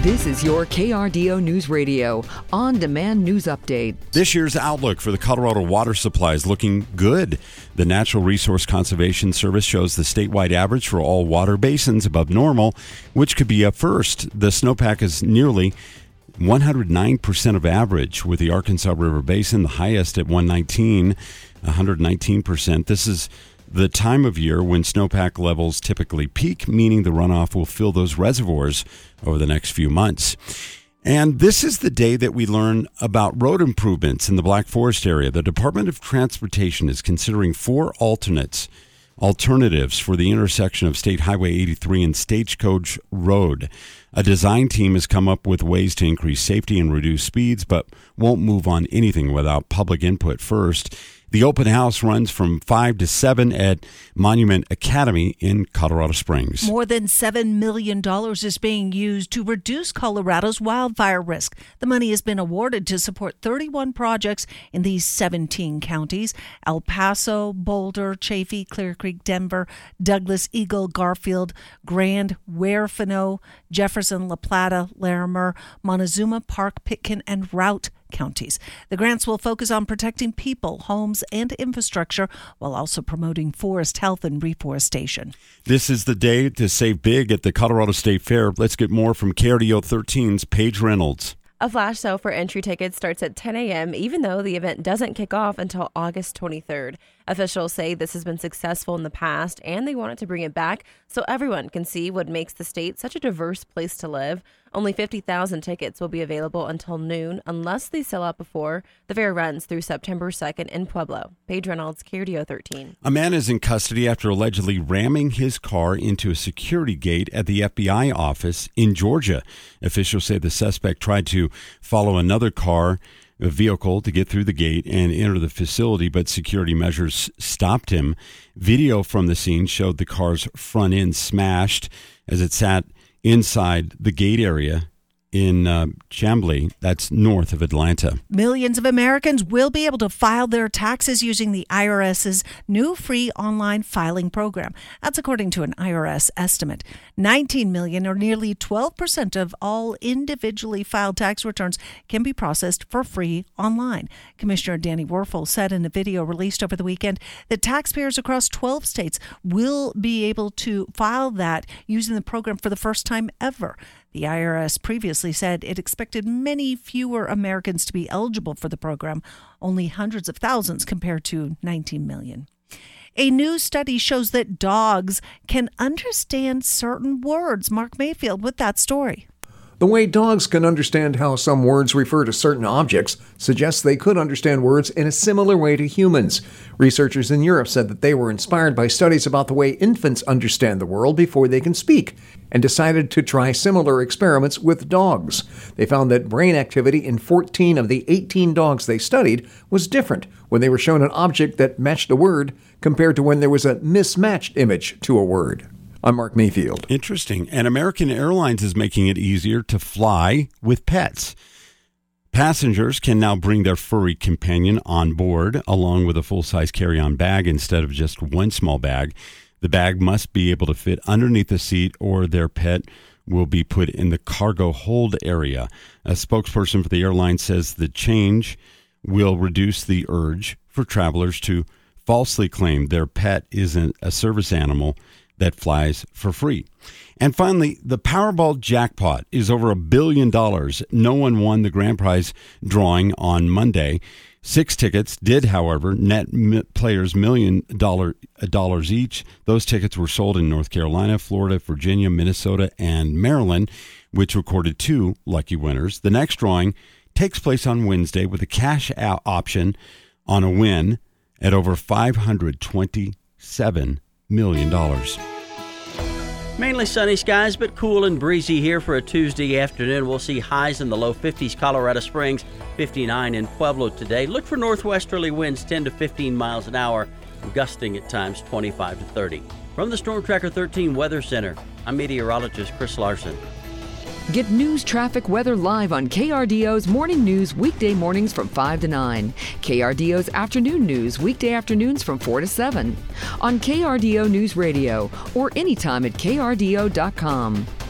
This is your KRDO News Radio on-demand news update. This year's outlook for the Colorado water supply is looking good. The Natural Resource Conservation Service shows the statewide average for all water basins above normal, which could be up first. The snowpack is nearly 109% of average, with the Arkansas River Basin the highest at 119%. This is the time of year when snowpack levels typically peak, meaning the runoff will fill those reservoirs over the next few months. And this is the day that we learn about road improvements in the Black Forest area. The Department of Transportation is considering 4 alternatives for the intersection of State Highway 83 and Stagecoach Road. A design team has come up with ways to increase safety and reduce speeds, but won't move on anything without public input first. The open house runs from 5 to 7 at Monument Academy in Colorado Springs. More than $7 million is being used to reduce Colorado's wildfire risk. The money has been awarded to support 31 projects in these 17 counties: El Paso, Boulder, Chaffee, Clear Creek, Denver, Douglas, Eagle, Garfield, Grand, Huerfano, Jefferson, La Plata, Larimer, Montezuma, Park, Pitkin, and Routt counties. The grants will focus on protecting people, homes, and infrastructure while also promoting forest health and reforestation. This is the day to save big at the Colorado State Fair. Let's get more from KRDO 13's Paige Reynolds. A flash sale for entry tickets starts at 10 a.m., even though the event doesn't kick off until August 23rd. Officials say this has been successful in the past, and they wanted to bring it back so everyone can see what makes the state such a diverse place to live. Only 50,000 tickets will be available until noon, unless they sell out before. The fair runs through September 2nd in Pueblo. Paige Reynolds, KRDO 13. A man is in custody after allegedly ramming his car into a security gate at the FBI office in Georgia. Officials say the suspect tried to follow another vehicle to get through the gate and enter the facility, but security measures stopped him. Video from the scene showed the car's front end smashed as it sat inside the gate area in Chamblee, that's north of Atlanta. Millions of Americans will be able to file their taxes using the IRS's new free online filing program. That's according to an IRS estimate. 19 million, or nearly 12% of all individually filed tax returns, can be processed for free online. Commissioner Danny Werfel said in a video released over the weekend that taxpayers across 12 states will be able to file that using the program for the first time ever. The IRS previously said it expected many fewer Americans to be eligible for the program, only hundreds of thousands compared to 19 million. A new study shows that dogs can understand certain words. Mark Mayfield with that story. The way dogs can understand how some words refer to certain objects suggests they could understand words in a similar way to humans. Researchers in Europe said that they were inspired by studies about the way infants understand the world before they can speak, and decided to try similar experiments with dogs. They found that brain activity in 14 of the 18 dogs they studied was different when they were shown an object that matched a word compared to when there was a mismatched image to a word. I'm Mark Mayfield. Interesting. And American Airlines is making it easier to fly with pets. Passengers can now bring their furry companion on board along with a full-size carry-on bag instead of just one small bag. The bag must be able to fit underneath the seat, or their pet will be put in the cargo hold area. A spokesperson for the airline says the change will reduce the urge for travelers to falsely claim their pet isn't a service animal that flies for free. And finally, the Powerball jackpot is over $1 billion. No one won the grand prize drawing on Monday. 6 tickets did, however, net players $1 million each. Those tickets were sold in North Carolina, Florida, Virginia, Minnesota, and Maryland, which recorded 2 lucky winners. The next drawing takes place on Wednesday with a cash out option on a win at over $527 million. Mainly sunny skies, but cool and breezy here for a Tuesday afternoon. We'll see highs in the low 50s, Colorado Springs, 59 in Pueblo today. Look for northwesterly winds 10 to 15 miles an hour, gusting at times 25 to 30. From the Storm Tracker 13 Weather Center, I'm meteorologist Chris Larson. Get news, traffic, weather live on KRDO's Morning News weekday mornings from 5 to 9. KRDO's Afternoon News weekday afternoons from 4 to 7. On KRDO News Radio or anytime at krdo.com.